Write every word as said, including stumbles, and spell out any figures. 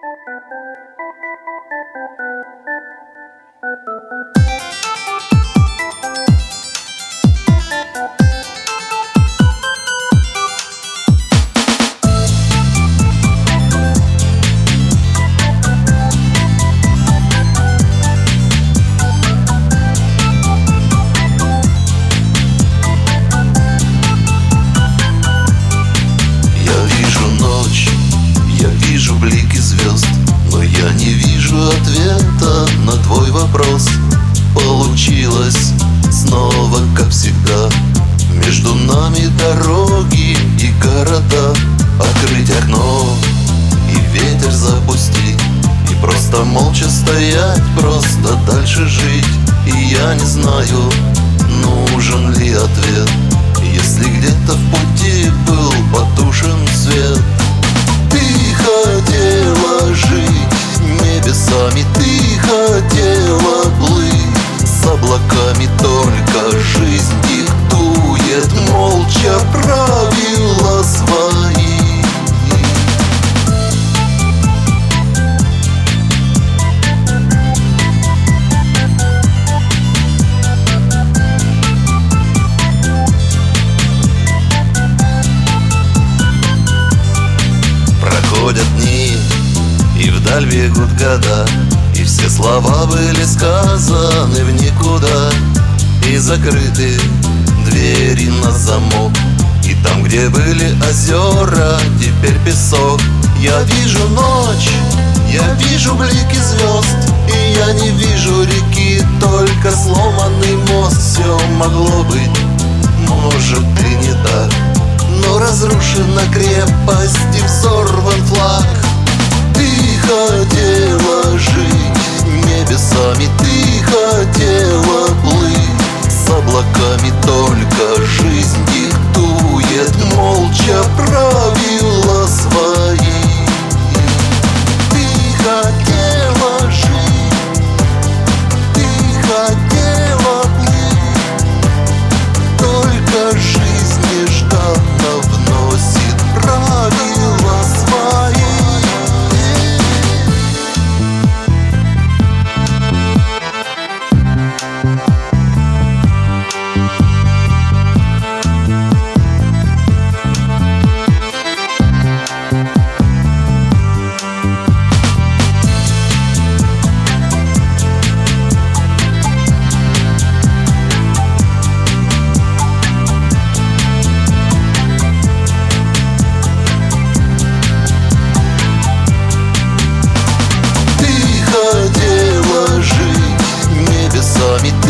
Блики звезд, но я не вижу ответа на твой вопрос. Получилось снова, как всегда, между нами дороги и города. Открыть окно и ветер запустить, и просто молча стоять, просто дальше жить. И я не знаю, нужен ли ответ, если где-то в пути был потушен свет. Ты хотела жить небесами, ты хотела плыть с облаками, только жизнь диктует молча правила свои. Проходят дни, и вдаль бегут года, и все слова были сказаны в никуда, и закрыты двери на замок, и там, где были озера, теперь песок. Я вижу ночь, я вижу блики звезд, и я не вижу реки, только сломанный мост. Все могло быть, может и не так, но разрушена крепость и взорван флаг. Ты хотела жить небесами, ты хотела плыть с облаками, только жизнь диктует молча правила свои. Ты хотела жить, ты хотела плыть, только жизнь нежданно вносит правила свои. Хотела жить небесами.